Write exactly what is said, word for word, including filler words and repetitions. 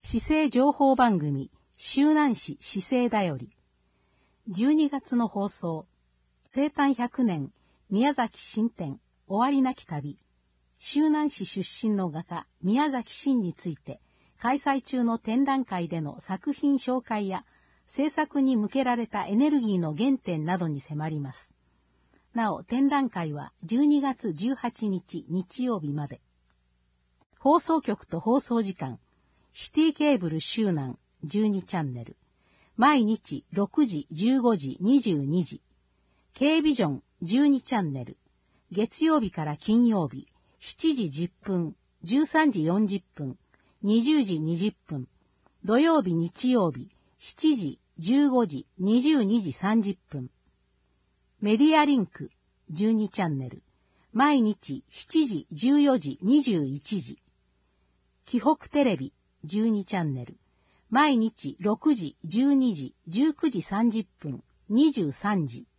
市政情報番組、周南市市政だより。じゅうにがつの放送、生誕ひゃくねん、宮崎新展、終わりなき旅。周南市出身の画家、宮崎真について、開催中の展覧会での作品紹介や、制作に向けられたエネルギーの原点などに迫ります。なお、展覧会はじゅうにがつじゅうはちにち日曜日まで。放送局と放送時間、シティケーブル周南じゅうにチャンネル。毎日ろくじ、じゅうごじ、にじゅうにじ。Kビジョンじゅうにチャンネル。月曜日から金曜日、しちじじゅっぷん、じゅうさんじよんじゅっぷん、にじゅうじにじゅっぷん。土曜日、日曜日、しちじ、じゅうごじ、にじゅうにじさんじゅっぷん。メディアリンクじゅうにチャンネル。毎日しちじ、じゅうよじ、にじゅういちじ。紀北テレビじゅうにチャンネル。毎日ろくじ、じゅうにじ、じゅうくじさんじゅっぷん、にじゅうさんじ。